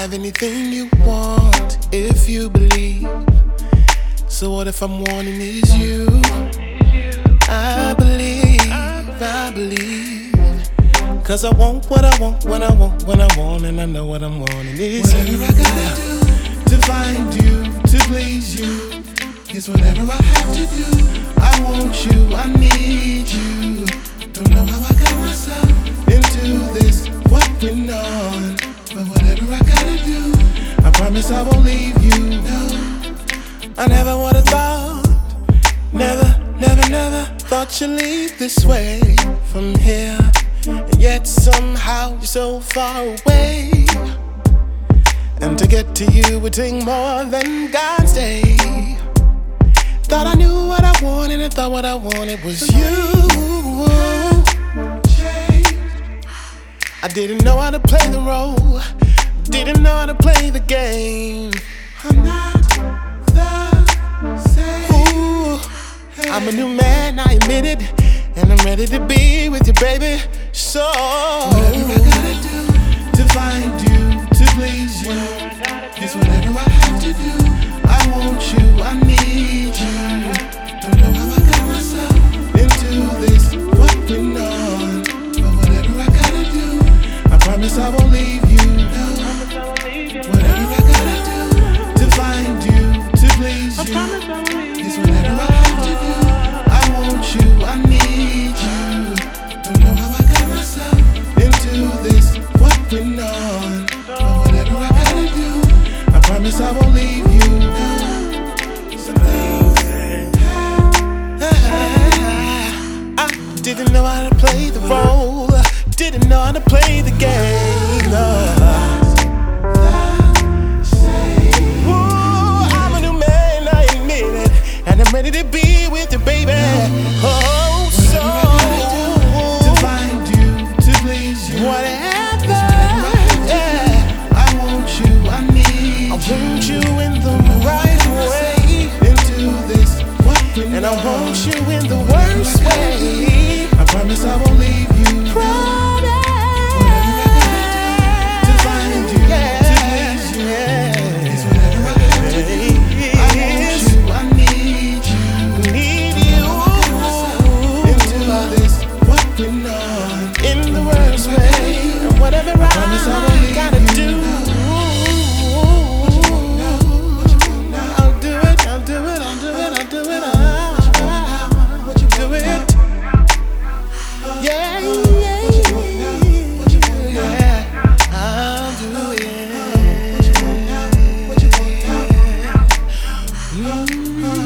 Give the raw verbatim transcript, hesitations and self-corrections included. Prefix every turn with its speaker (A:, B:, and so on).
A: have anything you want if you believe. So what if I'm wanting is you? I believe, I believe. Cause I want what I want, when I want, when I want, and I know what I'm wanting is
B: whatever you. Whatever I gotta do to find you, to please you, is whatever I have to do. I want you, I need you. Don't know how I got myself into this, what went on, but whatever I gotta do, I promise I won't leave you. No,
A: I never would've thought, never, never, never thought you'd leave this way from here. And yet somehow you're so far away. And to get to you would take more than God's day. Thought I knew what I wanted and thought what I wanted was you. I didn't know how to play the role, didn't know how to play the game.
B: I'm not the same.
A: Ooh, I'm a new man, I admit it, and I'm ready to be with you, baby. So
B: whatever I gotta do to find you, to please you, is whatever I have to do. I want you, I need you. Don't know how I got myself into this, what went on, but whatever I gotta do, I promise I won't leave you. No, whatever I gotta do to find you, to please you, is whatever I have to do. I want you, I need you. Don't know how I got myself into this, what went on, but whatever I gotta do, I promise I won't leave you.
A: I didn't know how to play the role, didn't know how to play the game. Ooh, I'm a new man, I admit it, and I'm ready to be with you, baby. Oh, so
B: to find you, to please you,
A: whatever,
B: yeah. I want you, I need
A: I want you in the right way
B: into this, what went
A: and I
B: on,
A: want you in the worst way.
B: I promise I won't leave you.
A: Promise.
B: To find you, to please you, is whatever I have to do. I want you, I need you.
A: Need you
B: Into this, what went on,
A: in the worst way, and whatever I,
B: promise I won't leave
A: gotta
B: you.
A: do, I'll do it, I'll do it, I'll do it, I'll do it, I'll do it. Yeah, yeah, yeah, I'll do it. Mm.